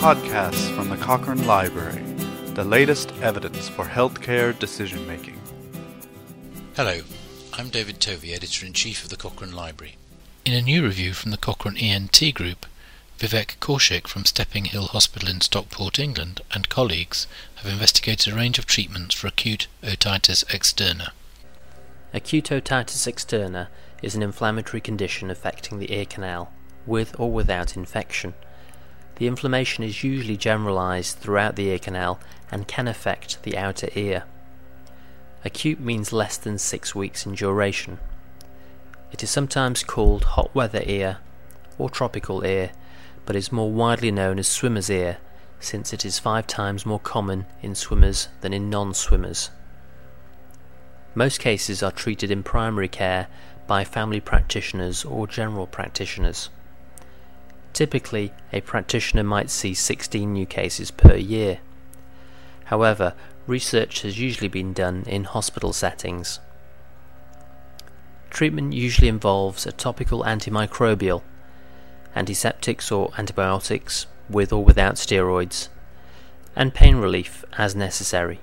podcasts from the Cochrane Library, the latest evidence for healthcare decision-making. Hello, I'm David Tovey, Editor-in-Chief of the Cochrane Library. In a new review from the Cochrane ENT Group, Vivek Kaushik from Stepping Hill Hospital in Stockport, England, and colleagues have investigated a range of treatments for acute otitis externa. Acute otitis externa is an inflammatory condition affecting the ear canal, with or without infection. The inflammation is usually generalized throughout the ear canal and can affect the outer ear. Acute means less than 6 weeks in duration. It is sometimes called hot weather ear or tropical ear, but is more widely known as swimmer's ear, since it is 5 times more common in swimmers than in non-swimmers. Most cases are treated in primary care by family practitioners or general practitioners. Typically, a practitioner might see 16 new cases per year. However, research has usually been done in hospital settings. Treatment usually involves a topical antimicrobial, antiseptics or antibiotics, with or without steroids, and pain relief as necessary.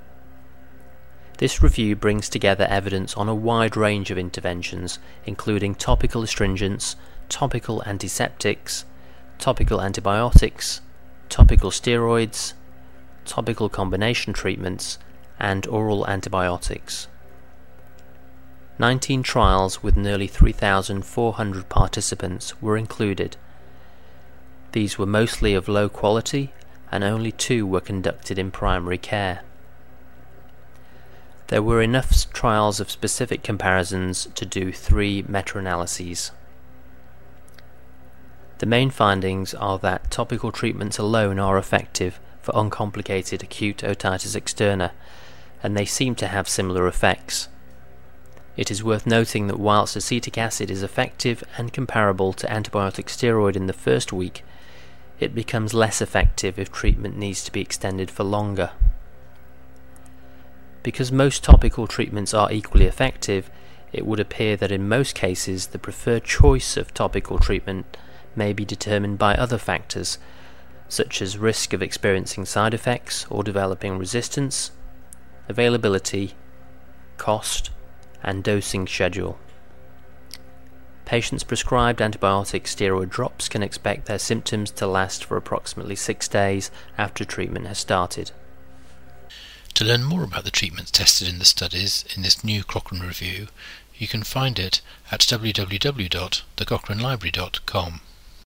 This review brings together evidence on a wide range of interventions, including topical astringents, topical antiseptics, topical antibiotics, topical steroids, topical combination treatments, and oral antibiotics. 19 trials with nearly 3,400 participants were included. These were mostly of low quality, and only 2 were conducted in primary care. There were enough trials of specific comparisons to do 3 meta-analyses. The main findings are that topical treatments alone are effective for uncomplicated acute otitis externa, and they seem to have similar effects. It is worth noting that whilst acetic acid is effective and comparable to antibiotic steroid in the first week, it becomes less effective if treatment needs to be extended for longer. Because most topical treatments are equally effective, it would appear that in most cases the preferred choice of topical treatment may be determined by other factors, such as risk of experiencing side effects or developing resistance, availability, cost, and dosing schedule. Patients prescribed antibiotic steroid drops can expect their symptoms to last for approximately 6 days after treatment has started. To learn more about the treatments tested in the studies in this new Cochrane review, you can find it at www.thecochranelibrary.com.